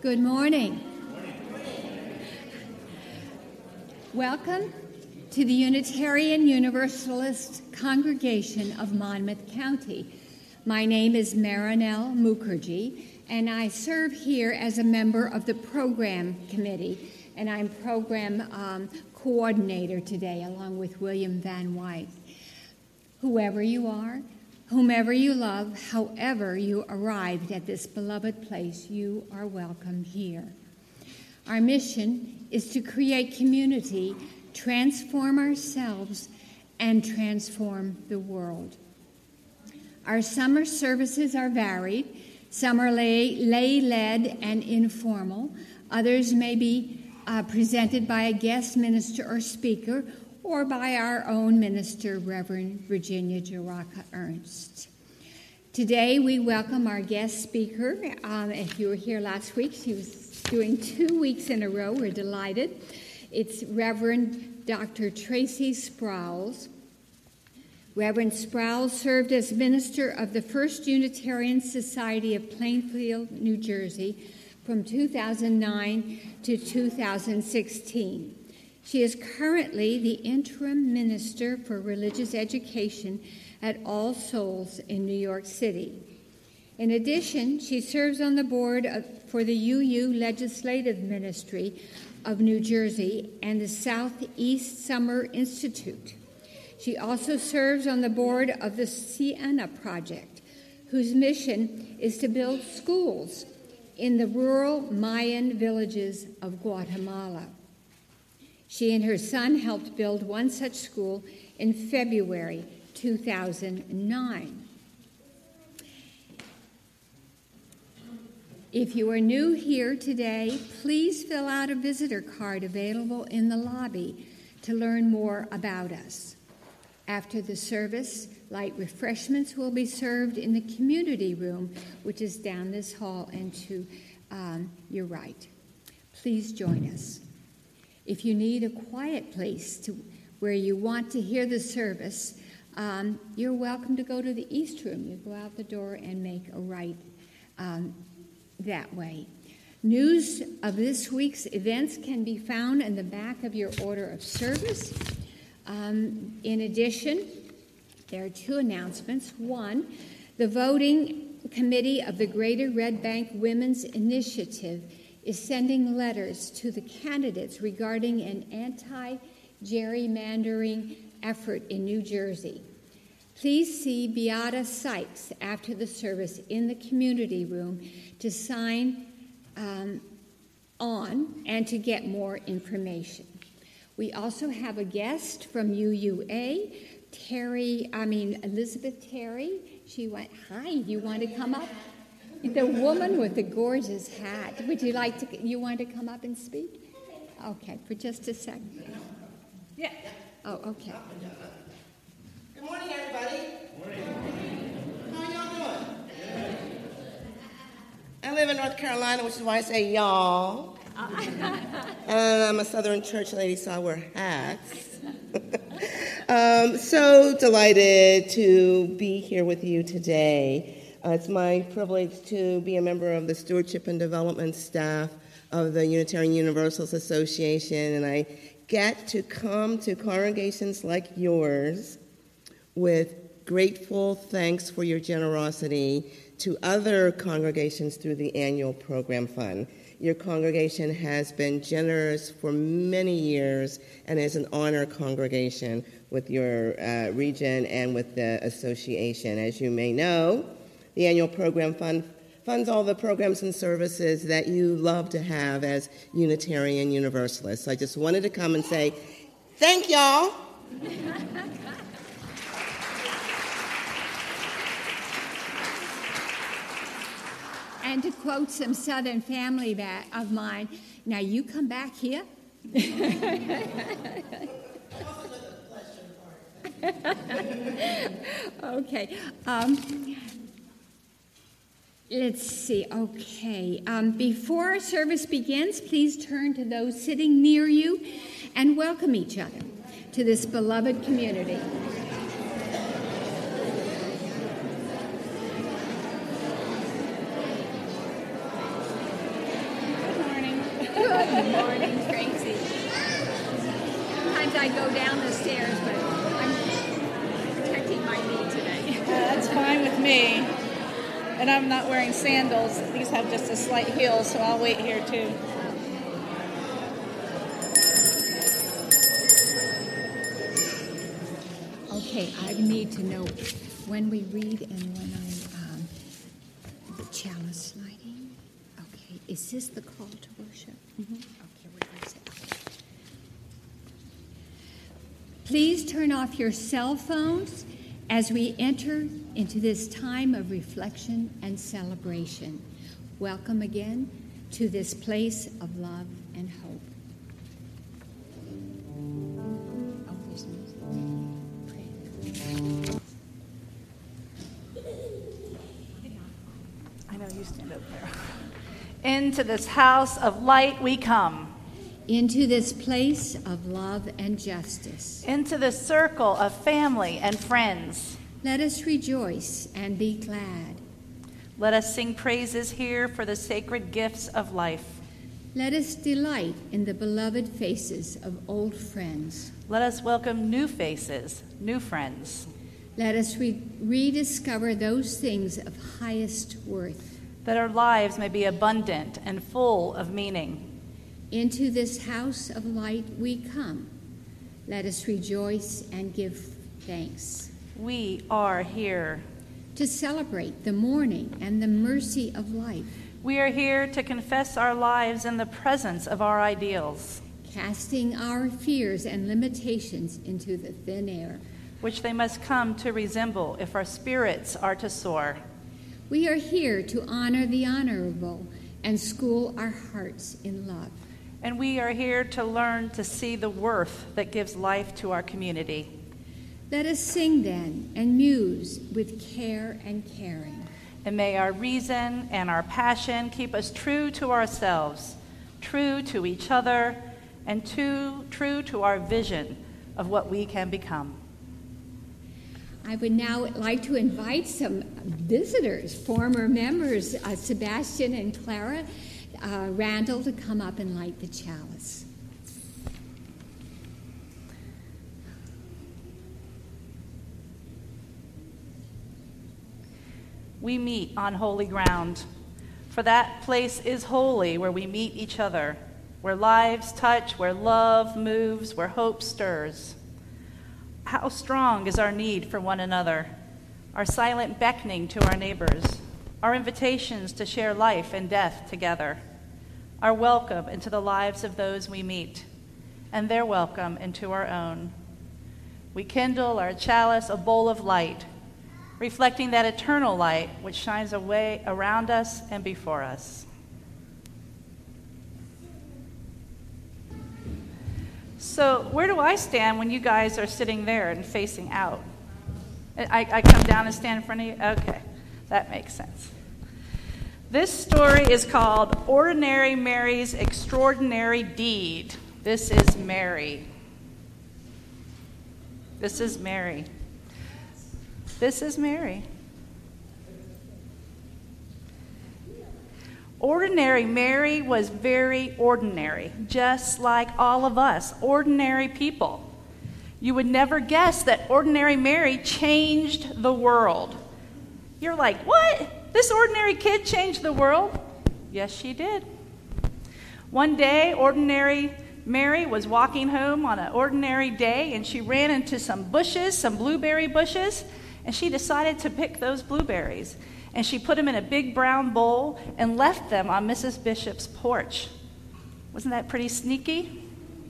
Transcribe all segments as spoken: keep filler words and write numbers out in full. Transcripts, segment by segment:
Good morning. Welcome to the Unitarian Universalist Congregation of Monmouth County. My name is Marinelle Mukherjee, and I serve here as a member of the program committee, and I'm program um, coordinator today, along with William Van White. Whoever you are, whomever you love, however you arrived at this beloved place, you are welcome here. Our mission is to create community, transform ourselves, and transform the world. Our summer services are varied. Some are lay, lay-led and informal. Others may be uh, presented by a guest minister or speaker, or by our own minister, Reverend Virginia Jaraka Ernst. Today, we welcome our guest speaker. Um, if you were here last week, she was doing two weeks in a row. We're delighted. It's Reverend Doctor Tracy Sprowls. Reverend Sprowls served as minister of the First Unitarian Society of Plainfield, New Jersey, from two thousand nine to two thousand sixteen. She is currently the interim minister for religious education at All Souls in New York City. In addition, she serves on the board of, for the U U Legislative Ministry of New Jersey and the Southeast Summer Institute. She also serves on the board of the Sienna Project, whose mission is to build schools in the rural Mayan villages of Guatemala. She and her son helped build one such school in February two thousand nine. If you are new here today, please fill out a visitor card available in the lobby to learn more about us. After the service, light refreshments will be served in the community room, which is down this hall and to um, your right. Please join us. If you need a quiet place to where you want to hear the service, um, you're welcome to go to the East Room. You go out the door and make a right um, that way. News of this week's events can be found in the back of your order of service. Um, in addition, there are two announcements. One, the voting committee of the Greater Red Bank Women's Initiative is sending letters to the candidates regarding an anti-gerrymandering effort in New Jersey. Please see Beata Sykes after the service in the community room to sign um, on and to get more information. We also have a guest from U U A, Terry, I mean, Elizabeth Terry. She went, hi, you want to come up? The woman with the gorgeous hat. Would you like to, you want to come up and speak? Okay, for just a second. Yeah. Oh, okay. Good morning, everybody. Good morning. How are y'all doing? Good. I live in North Carolina, which is why I say y'all. And I'm a Southern church lady, so I wear hats. um, so delighted to be here with you today. Uh, it's my privilege to be a member of the Stewardship and Development staff of the Unitarian Universalist Association, and I get to come to congregations like yours with grateful thanks for your generosity to other congregations through the annual program fund. Your congregation has been generous for many years and is an honor congregation with your uh, region and with the association. As you may know, the annual program fund funds all the programs and services that you love to have as Unitarian Universalists. So I just wanted to come and say, thank y'all. And to quote some Southern family back of mine, now you come back here. Okay. Um, let's see. Okay. Um, before our service begins, please turn to those sitting near you and welcome each other to this beloved community. Good morning, Tracy. Sometimes I go down the stairs, but I'm protecting my knee today. Uh, that's fine with me. And I'm not wearing sandals. These have just a slight heel, so I'll wait here too. Okay, I need to know when we read and when I, um, the chalice lighting. Okay, is this the call to worship? Mm-hmm. Okay, where is it? Okay. Please turn off your cell phones as we enter into this time of reflection and celebration. Welcome again to this place of love and hope. Oh, there's music. I know, you stand up there. Into this house of light we come. Into this place of love and justice. Into this circle of family and friends. Let us rejoice and be glad. Let us sing praises here for the sacred gifts of life. Let us delight in the beloved faces of old friends. Let us welcome new faces, new friends. Let us re- rediscover those things of highest worth. That our lives may be abundant and full of meaning. Into this house of light we come. Let us rejoice and give thanks. We are here to celebrate the morning and the mercy of life. We are here to confess our lives in the presence of our ideals, casting our fears and limitations into the thin air, which they must come to resemble if our spirits are to soar. We are here to honor the honorable and school our hearts in love. And we are here to learn to see the worth that gives life to our community. Let us sing then and muse with care and caring. And may our reason and our passion keep us true to ourselves, true to each other, and too, true to our vision of what we can become. I would now like to invite some visitors, former members, uh, Sebastian and Clara uh, Randall, to come up and light the chalice. We meet on holy ground, for that place is holy where we meet each other, where lives touch, where love moves, where hope stirs. How strong is our need for one another, our silent beckoning to our neighbors, our invitations to share life and death together, our welcome into the lives of those we meet, and their welcome into our own. We kindle our chalice, a bowl of light, reflecting that eternal light which shines away around us and before us. So where do I stand when you guys are sitting there and facing out? I, I come down and stand in front of you? Okay, that makes sense. This story is called Ordinary Mary's Extraordinary Deed. This is Mary. This is Mary. This is Mary. Ordinary Mary was very ordinary, just like all of us, ordinary people. You would never guess that ordinary Mary changed the world. You're like, what? This ordinary kid changed the world? Yes, she did. One day, ordinary Mary was walking home on an ordinary day, and she ran into some bushes, some blueberry bushes, and she decided to pick those blueberries. And she put them in a big brown bowl and left them on Missus Bishop's porch. Wasn't that pretty sneaky?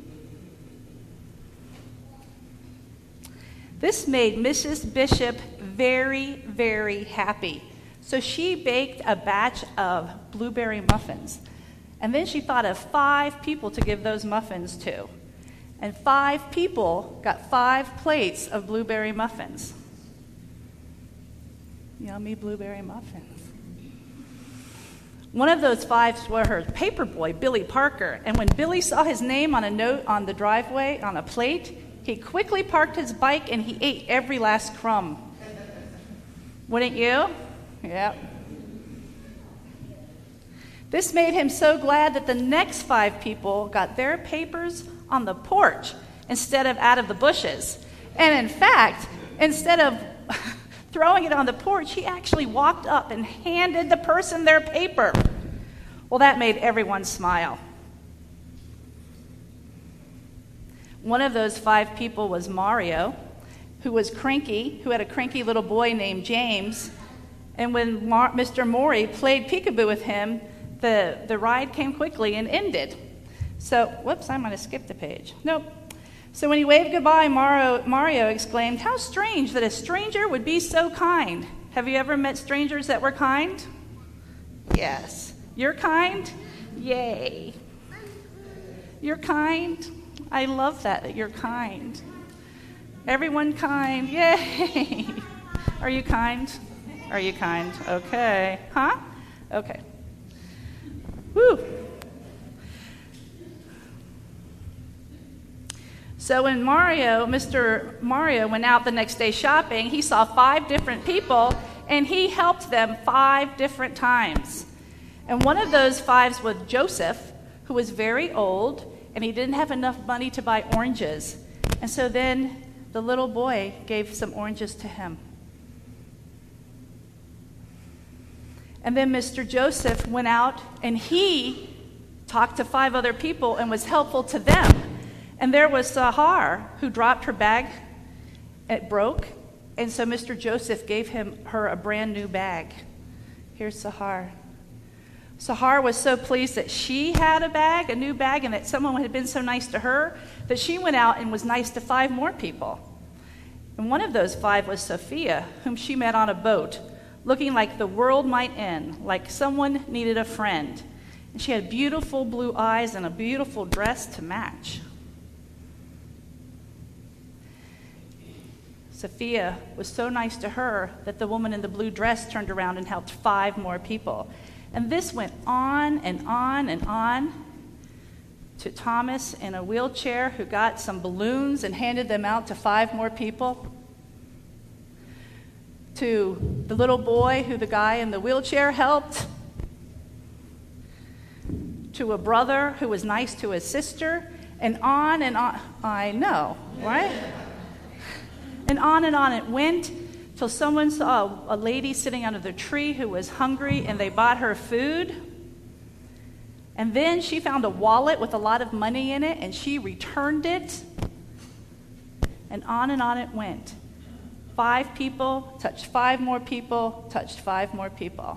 This made Missus Bishop very, very happy. So she baked a batch of blueberry muffins. And then she thought of five people to give those muffins to. And five people got five plates of blueberry muffins. Yummy blueberry muffins. One of those fives were her paper boy, Billy Parker. And when Billy saw his name on a note on the driveway, on a plate, he quickly parked his bike and he ate every last crumb. Wouldn't you? Yep. This made him so glad that the next five people got their papers on the porch instead of out of the bushes. And in fact, instead of throwing it on the porch, he actually walked up and handed the person their paper. Well, that made everyone smile. One of those five people was Mario, who was cranky, who had a cranky little boy named James. And when Mar- Mister Mori played peekaboo with him, the, the ride came quickly and ended. So, whoops, I might have skipped a page. Nope. So when he waved goodbye, Mario, Mario exclaimed, "How strange that a stranger would be so kind." Have you ever met strangers that were kind? Yes. You're kind? Yay. You're kind? I love that, that you're kind. Everyone kind? Yay. Are you kind? Are you kind? Okay. Huh? Okay. Whew. So when Mario, Mister Mario went out the next day shopping, he saw five different people, and he helped them five different times. And one of those fives was Joseph, who was very old, and he didn't have enough money to buy oranges. And so then the little boy gave some oranges to him. And then Mister Joseph went out, and he talked to five other people and was helpful to them. And there was Sahar, who dropped her bag. It broke, and so Mister Joseph gave him her a brand new bag. Here's Sahar. Sahar was so pleased that she had a bag, a new bag, and that someone had been so nice to her that she went out and was nice to five more people. And one of those five was Sophia, whom she met on a boat, looking like the world might end, like someone needed a friend. And she had beautiful blue eyes and a beautiful dress to match. Sophia was so nice to her that the woman in the blue dress turned around and helped five more people. And this went on and on and on to Thomas in a wheelchair, who got some balloons and handed them out to five more people, to the little boy who the guy in the wheelchair helped, to a brother who was nice to his sister, and on and on. I know, right? And on and on it went till someone saw a lady sitting under the tree who was hungry, and they bought her food. And then she found a wallet with a lot of money in it, and she returned it. And on and on it went. Five people touched five more people, touched five more people.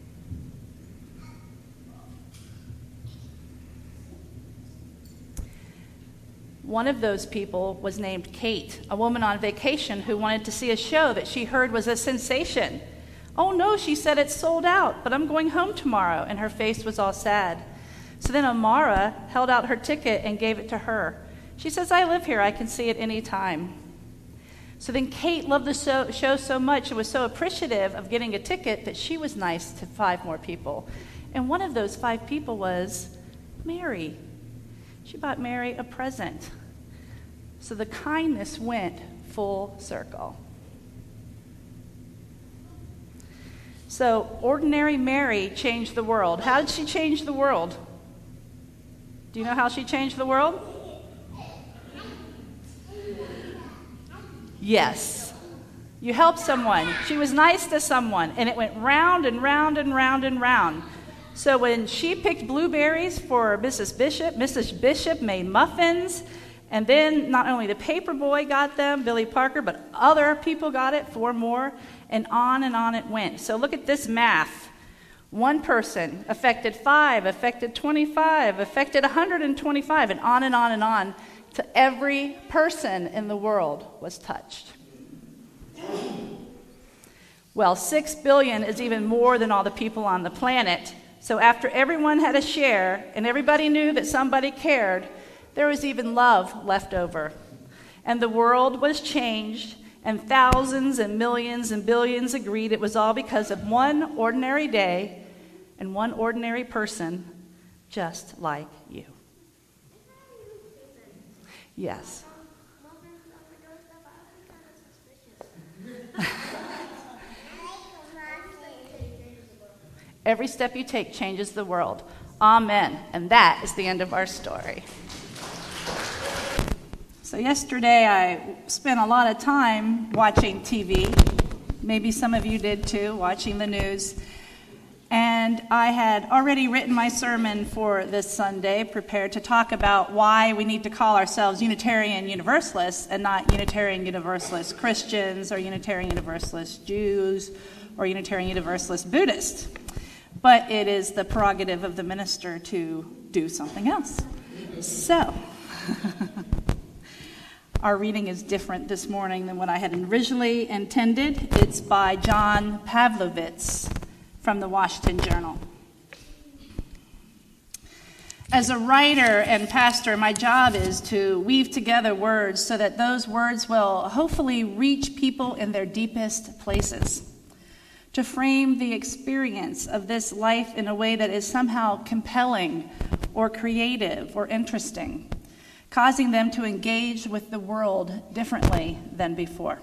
One of those people was named Kate, a woman on vacation who wanted to see a show that she heard was a sensation. "Oh no," she said, "it's sold out, but I'm going home tomorrow," and her face was all sad. So then Amara held out her ticket and gave it to her. She says, "I live here, I can see it any time." So then Kate loved the show so much and was so appreciative of getting a ticket that she was nice to five more people. And one of those five people was Mary. She bought Mary a present. So the kindness went full circle. So ordinary Mary changed the world. How did she change the world? Do you know how she changed the world? Yes. You helped someone. She was nice to someone, and it went round and round and round and round. So when she picked blueberries for Missus Bishop, Missus Bishop made muffins, and then not only the paper boy got them, Billy Parker, but other people got it, four more, and on and on it went. So look at this math. One person affected five, affected twenty-five, affected one hundred twenty-five, and on and on and on, till every person in the world was touched. Well, six billion is even more than all the people on the planet. So after everyone had a share and everybody knew that somebody cared, there was even love left over. And the world was changed, and thousands and millions and billions agreed it was all because of one ordinary day and one ordinary person just like you. Yes. Every step you take changes the world. Amen. And that is the end of our story. So yesterday I spent a lot of time watching T V. Maybe some of you did too, watching the news. And I had already written my sermon for this Sunday, prepared to talk about why we need to call ourselves Unitarian Universalists and not Unitarian Universalist Christians or Unitarian Universalist Jews or Unitarian Universalist Buddhists. But it is the prerogative of the minister to do something else. So, our reading is different this morning than what I had originally intended. It's by John Pavlovitz from the Washington Journal. As a writer and pastor, my job is to weave together words so that those words will hopefully reach people in their deepest places, to frame the experience of this life in a way that is somehow compelling or creative or interesting, causing them to engage with the world differently than before.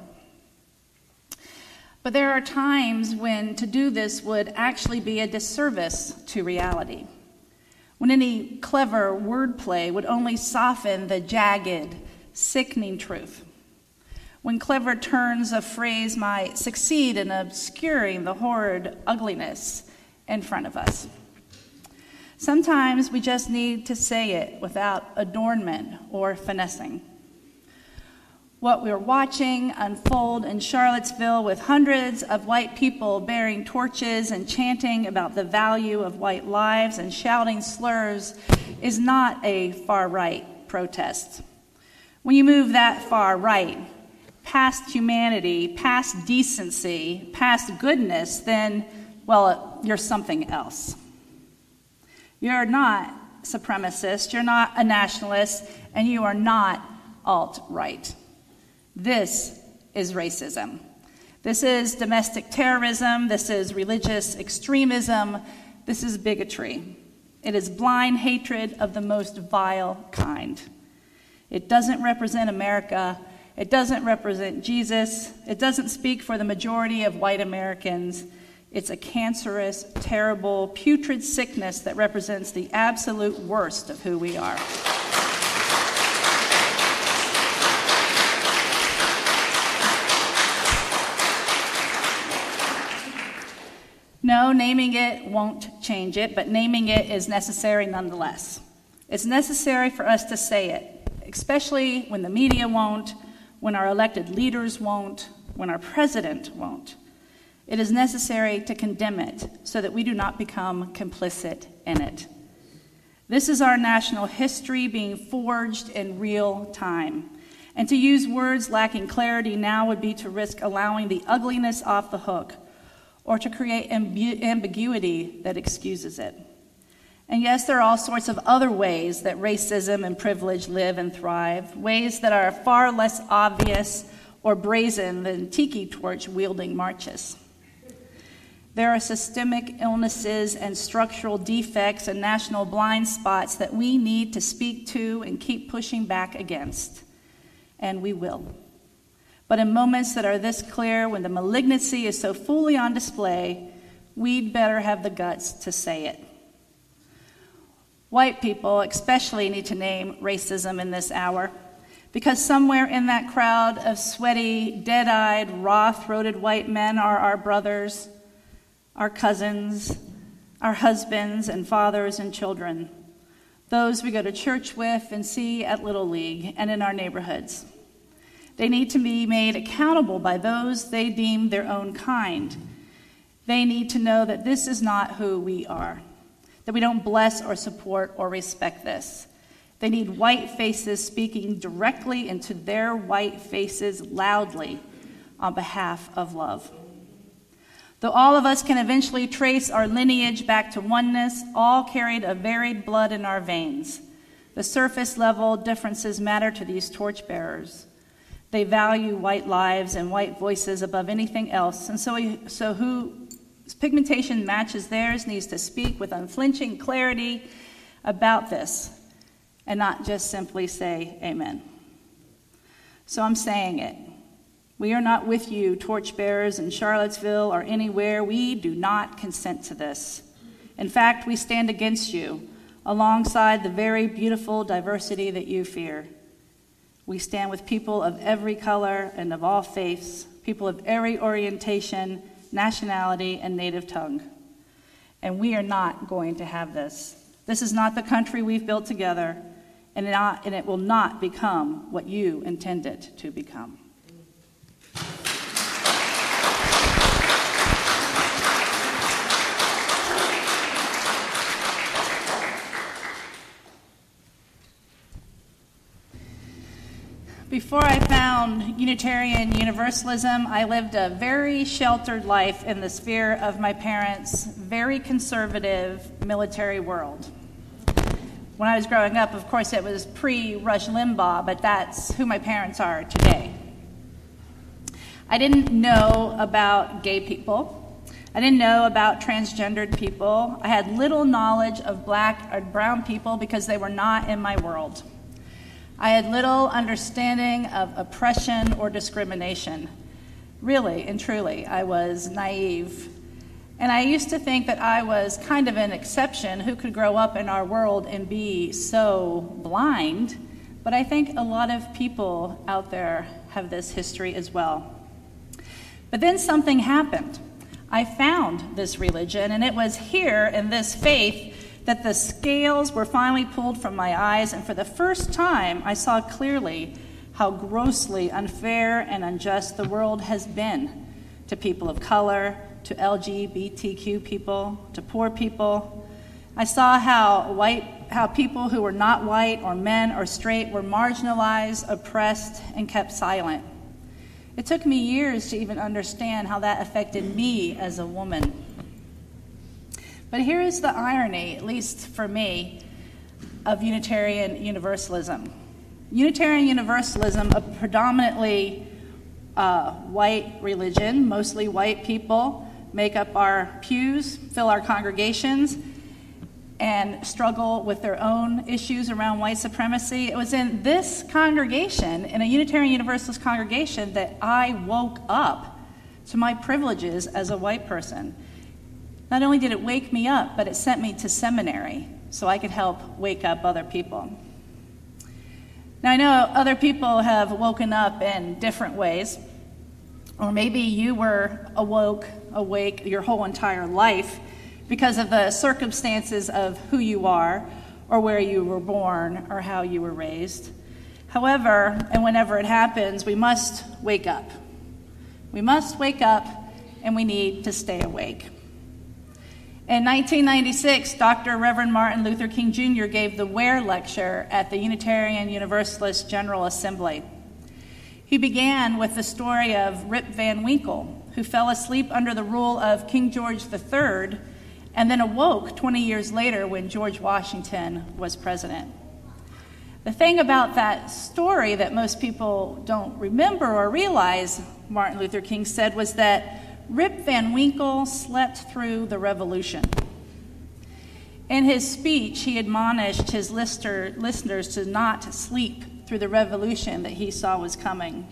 But there are times when to do this would actually be a disservice to reality, when any clever wordplay would only soften the jagged, sickening truth, when clever turns of phrase might succeed in obscuring the horrid ugliness in front of us. Sometimes we just need to say it without adornment or finessing. What we're watching unfold in Charlottesville with hundreds of white people bearing torches and chanting about the value of white lives and shouting slurs is not a far-right protest. When you move that far right, past humanity, past decency, past goodness, then, well, you're something else. You're not supremacist, you're not a nationalist, and you are not alt-right. This is racism. This is domestic terrorism. This is religious extremism. This is bigotry. It is blind hatred of the most vile kind. It doesn't represent America. It doesn't represent Jesus. It doesn't speak for the majority of white Americans. It's a cancerous, terrible, putrid sickness that represents the absolute worst of who we are. No, naming it won't change it, but naming it is necessary nonetheless. It's necessary for us to say it, especially when the media won't, when our elected leaders won't, when our president won't. It is necessary to condemn it so that we do not become complicit in it. This is our national history being forged in real time. And to use words lacking clarity now would be to risk allowing the ugliness off the hook, or to create ambu- ambiguity that excuses it. And yes, there are all sorts of other ways that racism and privilege live and thrive, ways that are far less obvious or brazen than tiki torch wielding marches. There are systemic illnesses and structural defects and national blind spots that we need to speak to and keep pushing back against, and we will. But in moments that are this clear, when the malignancy is so fully on display, we'd better have the guts to say it. White people especially need to name racism in this hour, because somewhere in that crowd of sweaty, dead-eyed, raw-throated white men are our brothers, our cousins, our husbands and fathers and children, those we go to church with and see at Little League and in our neighborhoods. They need to be made accountable by those they deem their own kind. They need to know that this is not who we are, that we don't bless or support or respect this. They need white faces speaking directly into their white faces loudly on behalf of love. Though all of us can eventually trace our lineage back to oneness, all carried a varied blood in our veins. The surface level differences matter to these torchbearers. They value white lives and white voices above anything else, and so, we, so whose pigmentation matches theirs needs to speak with unflinching clarity about this, and not just simply say amen. So I'm saying it. We are not with you, torchbearers in Charlottesville or anywhere. We do not consent to this. In fact, we stand against you, alongside the very beautiful diversity that you fear. We stand with people of every color and of all faiths, people of every orientation, nationality, and native tongue. And we are not going to have this. This is not the country we've built together, and it, not, and it will not become what you intend it to become. Before I found Unitarian Universalism, I lived a very sheltered life in the sphere of my parents' very conservative military world. When I was growing up, of course, it was pre-Rush Limbaugh, but that's who my parents are today. I didn't know about gay people. I didn't know about transgendered people. I had little knowledge of black or brown people because they were not in my world. I had little understanding of oppression or discrimination. Really and truly, I was naive. And I used to think that I was kind of an exception who could grow up in our world and be so blind. But I think a lot of people out there have this history as well. But then something happened. I found this religion, and it was here in this faith that the scales were finally pulled from my eyes, and for the first time, I saw clearly how grossly unfair and unjust the world has been to people of color, to L G B T Q people, to poor people. I saw how white, how people who were not white or men or straight were marginalized, oppressed, and kept silent. It took me years to even understand how that affected me as a woman. But here is the irony, at least for me, of Unitarian Universalism. Unitarian Universalism, a predominantly uh, white religion, mostly white people, make up our pews, fill our congregations, and struggle with their own issues around white supremacy. It was in this congregation, in a Unitarian Universalist congregation, that I woke up to my privileges as a white person. Not only did it wake me up, but it sent me to seminary so I could help wake up other people. Now, I know other people have woken up in different ways, or maybe you were awoke, awake your whole entire life because of the circumstances of who you are, or where you were born, or how you were raised. However, and whenever it happens, we must wake up. We must wake up, and we need to stay awake. In nineteen ninety-six, Doctor Reverend Martin Luther King Junior gave the Ware Lecture at the Unitarian Universalist General Assembly. He began with the story of Rip Van Winkle, who fell asleep under the rule of King George the Third and then awoke twenty years later when George Washington was president. The thing about that story that most people don't remember or realize, Martin Luther King said, was that Rip Van Winkle slept through the revolution. In his speech, he admonished his lister, listeners to not sleep through the revolution that he saw was coming.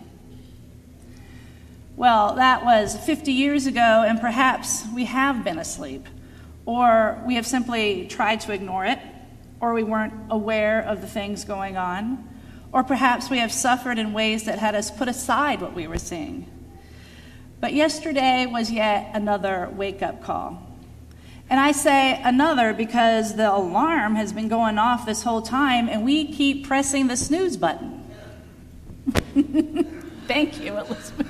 Well, that was fifty years ago, and perhaps we have been asleep, or we have simply tried to ignore it, or we weren't aware of the things going on, or perhaps we have suffered in ways that had us put aside what we were seeing. But yesterday was yet another wake-up call. And I say another because the alarm has been going off this whole time, and we keep pressing the snooze button. Thank you, Elizabeth.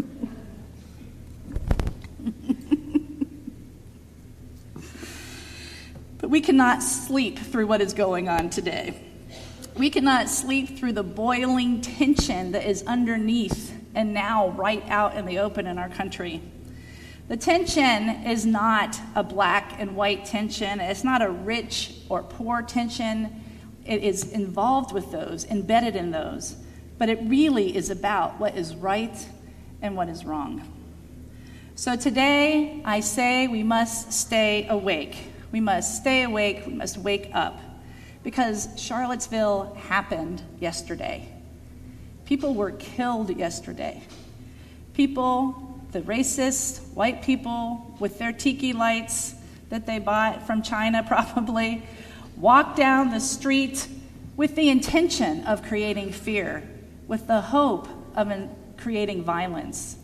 But we cannot sleep through what is going on today. We cannot sleep through the boiling tension that is underneath and now right out in the open in our country. The tension is not a black and white tension. It's not a rich or poor tension. It is involved with those, embedded in those. But it really is about what is right and what is wrong. So today, I say we must stay awake. We must stay awake. We must wake up. Because Charlottesville happened yesterday. People were killed yesterday. People, the racist white people with their tiki lights, that they bought from China probably, walked down the street with the intention of creating fear, with the hope of in- creating violence.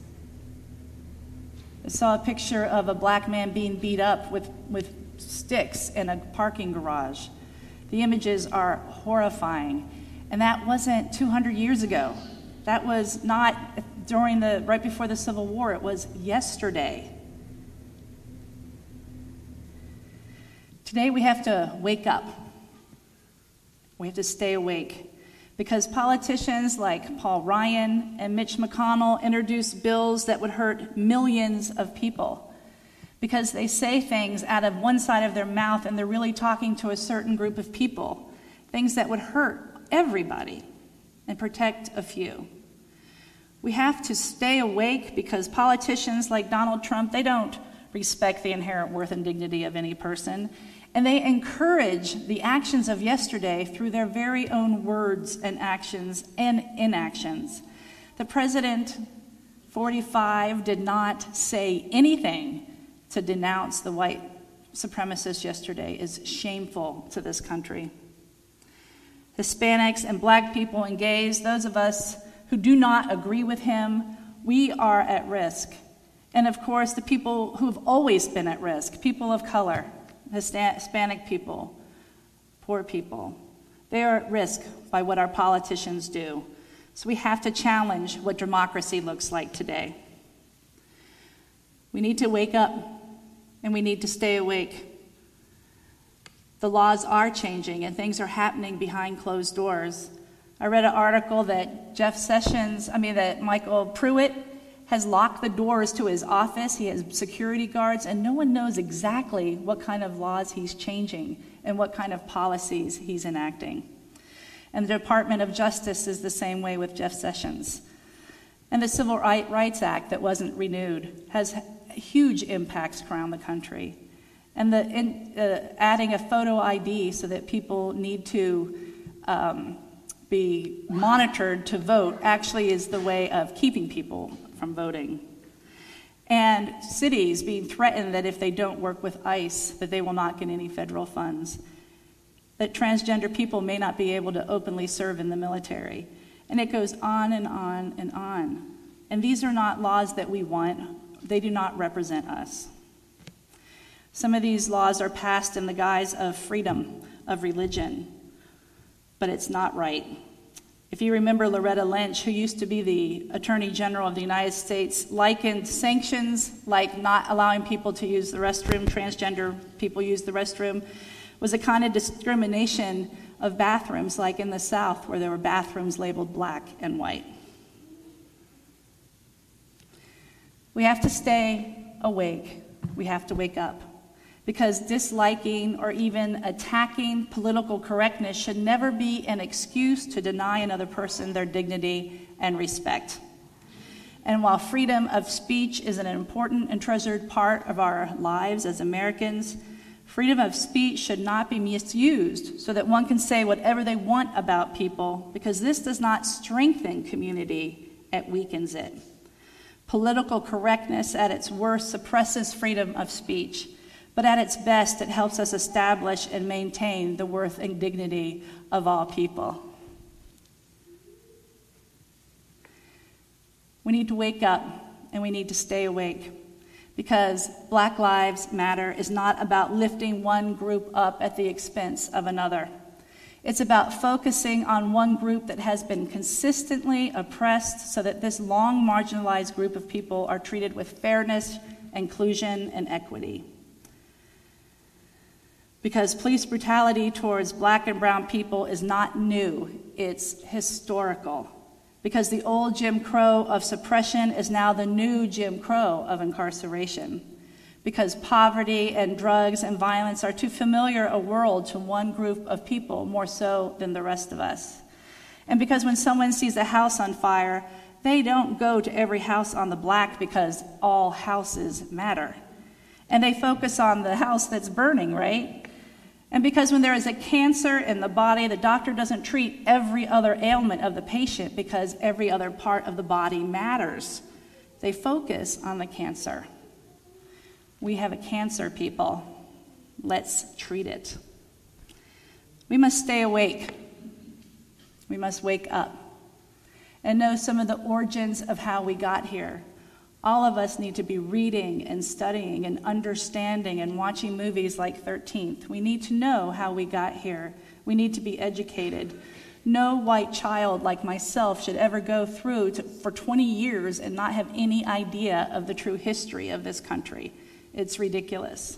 I saw a picture of a black man being beat up with, with sticks in a parking garage. The images are horrifying. And that wasn't two hundred years ago. That was not during the, right before the Civil War. It was yesterday. Today we have to wake up. We have to stay awake. Because politicians like Paul Ryan and Mitch McConnell introduce bills that would hurt millions of people. Because they say things out of one side of their mouth and they're really talking to a certain group of people. Things that would hurt everybody and protect a few. We have to stay awake because politicians like Donald Trump, they don't respect the inherent worth and dignity of any person, and they encourage the actions of yesterday through their very own words and actions and inactions. The president, forty-five, did not say anything to denounce the white supremacists yesterday. Is shameful to this country. Hispanics and black people and gays, those of us who do not agree with him, we are at risk. And of course, the people who have always been at risk, people of color, Hispanic people, poor people, they are at risk by what our politicians do. So we have to challenge what democracy looks like today. We need to wake up, and we need to stay awake. The laws are changing, and things are happening behind closed doors. I read an article that Jeff Sessions, I mean that Michael Pruitt has locked the doors to his office. He has security guards, and no one knows exactly what kind of laws he's changing and what kind of policies he's enacting. And the Department of Justice is the same way with Jeff Sessions. And the Civil Rights Act that wasn't renewed has huge impacts around the country. And the in, uh, adding a photo I D so that people need to um, be monitored to vote actually is the way of keeping people from voting. And cities being threatened that if they don't work with ICE, that they will not get any federal funds. That transgender people may not be able to openly serve in the military. And it goes on and on and on. And these are not laws that we want. They do not represent us. Some of these laws are passed in the guise of freedom of religion, but it's not right. If you remember Loretta Lynch, who used to be the Attorney General of the United States, likened sanctions like not allowing people to use the restroom, transgender people use the restroom, was a kind of discrimination of bathrooms like in the South where there were bathrooms labeled black and white. We have to stay awake. We have to wake up. Because disliking or even attacking political correctness should never be an excuse to deny another person their dignity and respect. And while freedom of speech is an important and treasured part of our lives as Americans, freedom of speech should not be misused so that one can say whatever they want about people, because this does not strengthen community, it weakens it. Political correctness at its worst suppresses freedom of speech. But at its best, it helps us establish and maintain the worth and dignity of all people. We need to wake up and we need to stay awake because Black Lives Matter is not about lifting one group up at the expense of another. It's about focusing on one group that has been consistently oppressed so that this long marginalized group of people are treated with fairness, inclusion, and equity. Because police brutality towards black and brown people is not new, it's historical. Because the old Jim Crow of suppression is now the new Jim Crow of incarceration. Because poverty and drugs and violence are too familiar a world to one group of people more so than the rest of us. And because when someone sees a house on fire, they don't go to every house on the block because all houses matter. And they focus on the house that's burning, right? And because when there is a cancer in the body, the doctor doesn't treat every other ailment of the patient because every other part of the body matters. They focus on the cancer. We have a cancer, people. Let's treat it. We must stay awake. We must wake up and know some of the origins of how we got here. All of us need to be reading and studying and understanding and watching movies like thirteenth. We need to know how we got here. We need to be educated. No white child like myself should ever go through to, for twenty years and not have any idea of the true history of this country. It's ridiculous.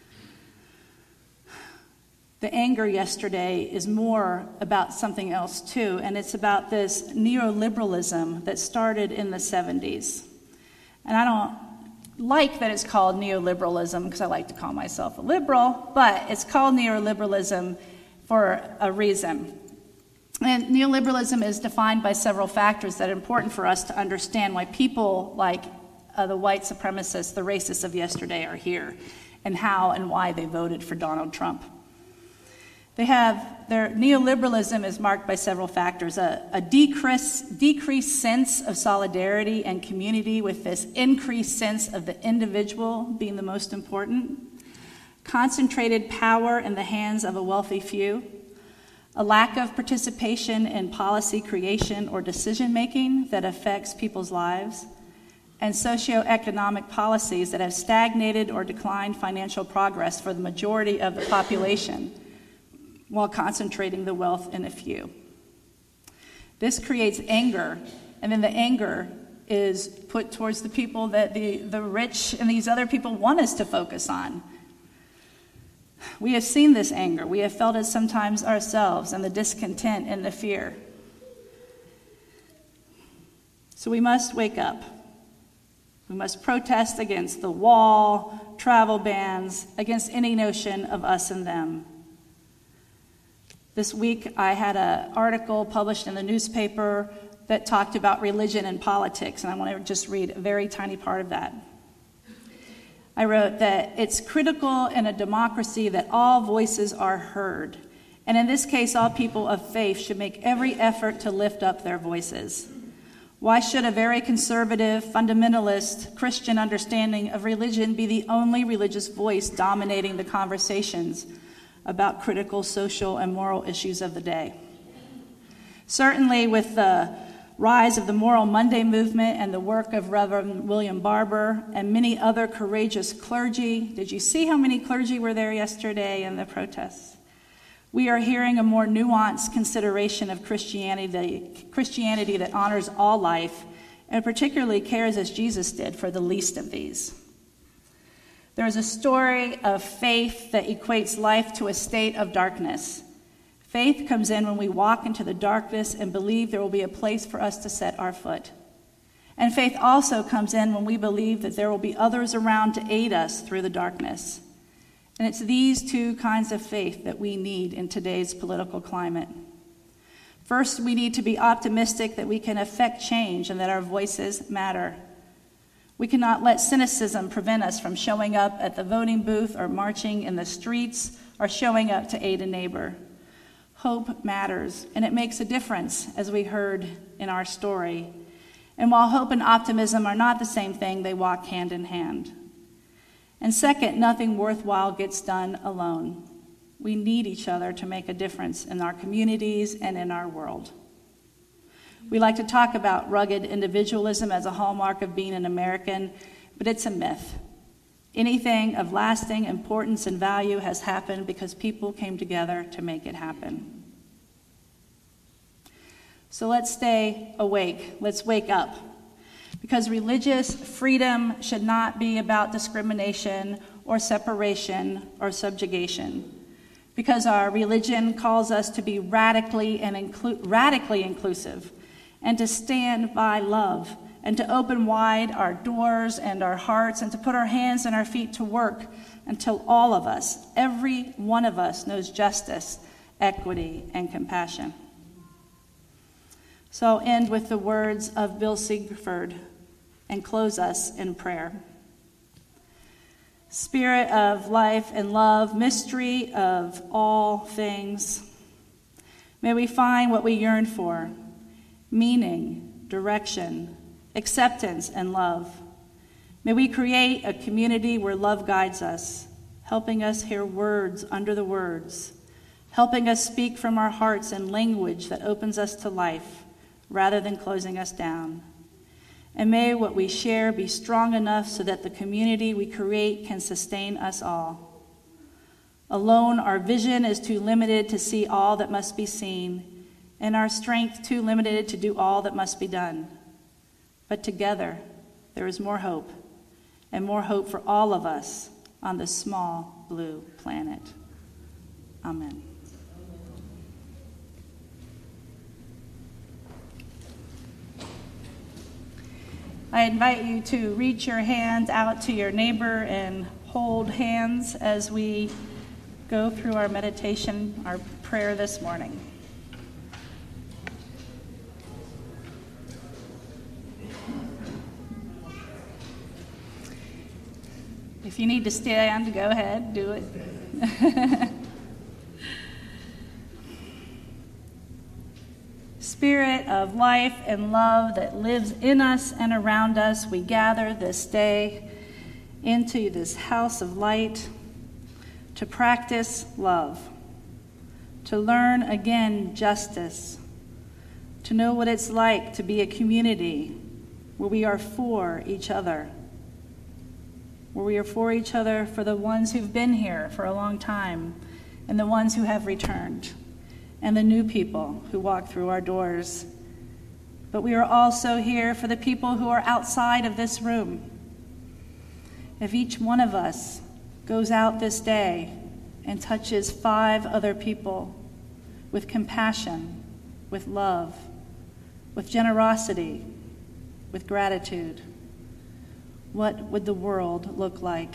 The anger yesterday is more about something else too, and it's about this neoliberalism that started in the seventies. And I don't like that it's called neoliberalism because I like to call myself a liberal, but it's called neoliberalism for a reason. And neoliberalism is defined by several factors that are important for us to understand why people like uh, the white supremacists, the racists of yesterday are here, and how and why they voted for Donald Trump. They have, their neoliberalism is marked by several factors, a, a decrease, decreased sense of solidarity and community with this increased sense of the individual being the most important, concentrated power in the hands of a wealthy few, a lack of participation in policy creation or decision-making that affects people's lives, and socioeconomic policies that have stagnated or declined financial progress for the majority of the population, while concentrating the wealth in a few. This creates anger, and then the anger is put towards the people that the, the rich and these other people want us to focus on. We have seen this anger. We have felt it sometimes ourselves, and the discontent and the fear. So we must wake up. We must protest against the wall, travel bans, against any notion of us and them. This week, I had an article published in the newspaper that talked about religion and politics, and I want to just read a very tiny part of that. I wrote that it's critical in a democracy that all voices are heard, and in this case, all people of faith should make every effort to lift up their voices. Why should a very conservative, fundamentalist, Christian understanding of religion be the only religious voice dominating the conversations about critical social and moral issues of the day? Certainly with the rise of the Moral Monday movement and the work of Reverend William Barber and many other courageous clergy, did you see how many clergy were there yesterday in the protests? We are hearing a more nuanced consideration of Christianity, Christianity that honors all life and particularly cares as Jesus did for the least of these. There is a story of faith that equates life to a state of darkness. Faith comes in when we walk into the darkness and believe there will be a place for us to set our foot. And faith also comes in when we believe that there will be others around to aid us through the darkness. And it's these two kinds of faith that we need in today's political climate. First, we need to be optimistic that we can affect change and that our voices matter. We cannot let cynicism prevent us from showing up at the voting booth or marching in the streets or showing up to aid a neighbor. Hope matters, and it makes a difference, as we heard in our story. And while hope and optimism are not the same thing, they walk hand in hand. And second, nothing worthwhile gets done alone. We need each other to make a difference in our communities and in our world. We like to talk about rugged individualism as a hallmark of being an American, but it's a myth. Anything of lasting importance and value has happened because people came together to make it happen. So let's stay awake. Let's wake up. Because religious freedom should not be about discrimination or separation or subjugation. Because our religion calls us to be radically and inclu- radically inclusive, and to stand by love, and to open wide our doors and our hearts, and to put our hands and our feet to work until all of us, every one of us, knows justice, equity, and compassion. So I'll end with the words of Bill Siegfried and close us in prayer. Spirit of life and love, mystery of all things, may we find what we yearn for: meaning, direction, acceptance, and love. May we create a community where love guides us, helping us hear words under the words, helping us speak from our hearts in language that opens us to life rather than closing us down. And may what we share be strong enough so that the community we create can sustain us all. Alone, our vision is too limited to see all that must be seen, and our strength too limited to do all that must be done. But together, there is more hope, and more hope for all of us on this small blue planet. Amen. I invite you to reach your hands out to your neighbor and hold hands as we go through our meditation, our prayer this morning. If you need to stand, go ahead, do it. Spirit of life and love that lives in us and around us, we gather this day into this house of light to practice love, to learn again justice, to know what it's like to be a community where we are for each other, where we are for each other for the ones who've been here for a long time and the ones who have returned, and the new people who walk through our doors. But we are also here for the people who are outside of this room. If each one of us goes out this day and touches five other people with compassion, with love, with generosity, with gratitude, what would the world look like?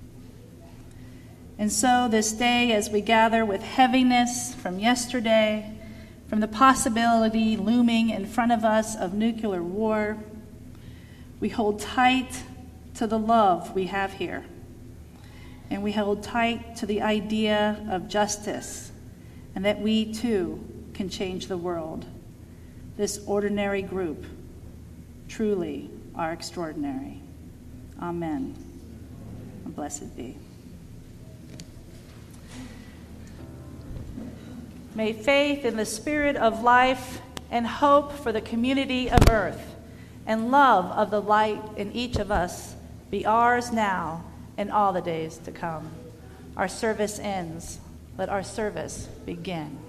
And so this day, as we gather with heaviness from yesterday, from the possibility looming in front of us of nuclear war, we hold tight to the love we have here. And we hold tight to the idea of justice, and that we too can change the world. This ordinary group truly are extraordinary. Amen. And blessed be. May faith in the Spirit of life and hope for the community of earth and love of the light in each of us be ours now and all the days to come. Our service ends. Let our service begin.